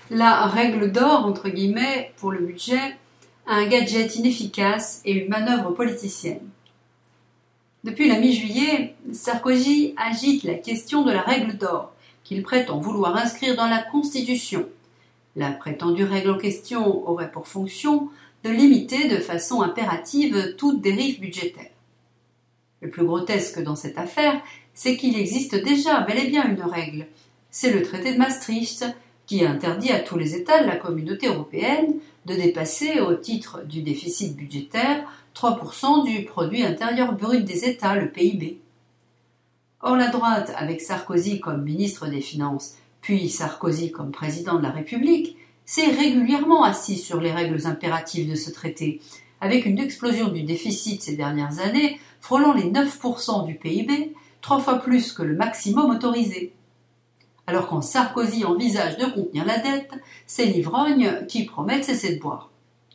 La règle d'or, entre guillemets, pour le budget, un gadget inefficace et une manœuvre politicienne. Depuis la mi-juillet, Sarkozy agite la question de la règle d'or, qu'il prétend vouloir inscrire dans la Constitution. La prétendue règle en question aurait pour fonction de limiter de façon impérative toute dérive budgétaire. Le plus grotesque dans cette affaire, c'est qu'il existe déjà bel et bien une règle. C'est le traité de Maastricht, qui interdit à tous les États de la Communauté européenne de dépasser, au titre du déficit budgétaire, 3% du produit intérieur brut des États, le PIB. Or, la droite, avec Sarkozy comme ministre des Finances, puis Sarkozy comme président de la République, s'est régulièrement assis sur les règles impératives de ce traité, avec une explosion du déficit ces dernières années frôlant les 9% du PIB, 3 fois plus que le maximum autorisé. Alors quand Sarkozy envisage de contenir la dette, c'est l'ivrogne qui promet de cesser de boire.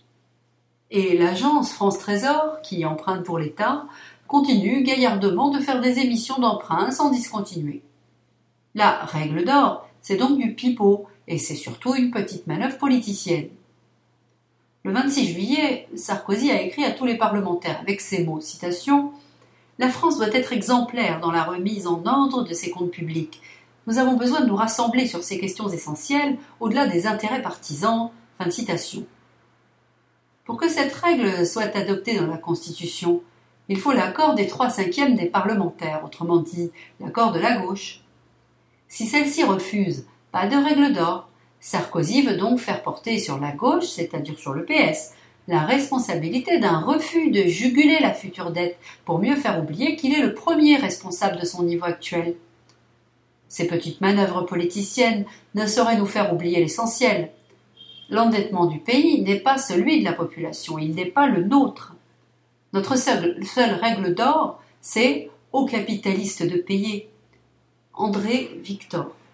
Et l'agence France Trésor, qui emprunte pour l'État, continue gaillardement de faire des émissions d'emprunts sans discontinuer. La règle d'or, c'est donc du pipeau, et c'est surtout une petite manœuvre politicienne. Le 26 juillet, Sarkozy a écrit à tous les parlementaires avec ces mots, citation, « La France doit être exemplaire dans la remise en ordre de ses comptes publics. Nous avons besoin de nous rassembler sur ces questions essentielles, au-delà des intérêts partisans. » Fin de citation. Pour que cette règle soit adoptée dans la Constitution, il faut l'accord des 3/5 des parlementaires, autrement dit, l'accord de la gauche. Si celle-ci refuse, pas de règle d'or. Sarkozy veut donc faire porter sur la gauche, c'est-à-dire sur le PS, la responsabilité d'un refus de juguler la future dette pour mieux faire oublier qu'il est le premier responsable de son niveau actuel. Ces petites manœuvres politiciennes ne sauraient nous faire oublier l'essentiel. L'endettement du pays n'est pas celui de la population, il n'est pas le nôtre. Notre seule règle d'or, c'est aux capitalistes de payer. André Victor.